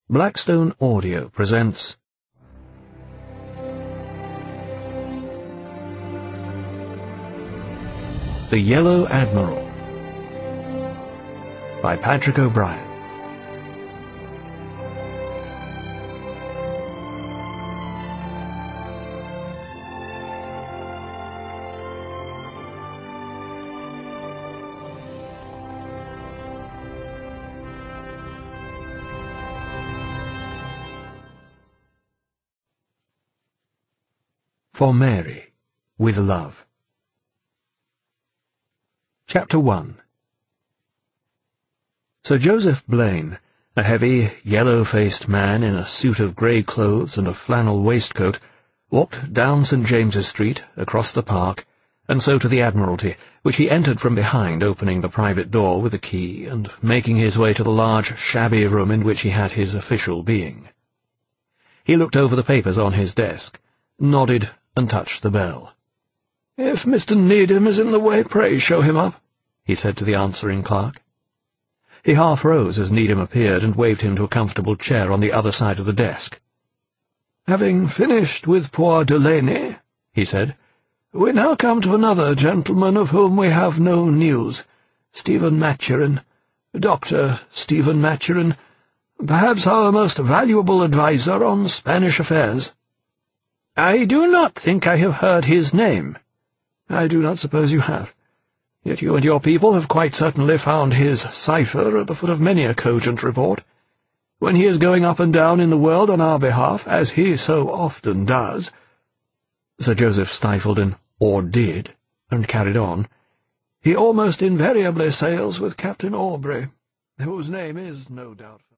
Blackstone Audio presents The Yellow Admiral by Patrick O'Brian. For Mary, with Love. Chapter 1. Sir Joseph Blaine, a heavy, yellow-faced man in a suit of grey clothes and a flannel waistcoat, walked down St. James's Street, across the park, and so to the Admiralty, which he entered from behind, opening the private door with a key, and making his way to the large, shabby room in which he had his official being. He looked over the papers on his desk, nodded, and touched the bell. "If Mr. Needham is in the way, pray show him up," he said to the answering clerk. He half rose as Needham appeared and waved him to a comfortable chair on the other side of the desk. "Having finished with poor Delaney," he said, "we now come to another gentleman of whom we have no news, Stephen Maturin, Dr. Stephen Maturin, perhaps our most valuable adviser on Spanish affairs." "I do not think I have heard his name." "I do not suppose you have. Yet you and your people have quite certainly found his cipher at the foot of many a cogent report. When he is going up and down in the world on our behalf, as he so often does—" Sir Joseph stifled an "or did," and carried on. "He almost invariably sails with Captain Aubrey, whose name is, no doubt,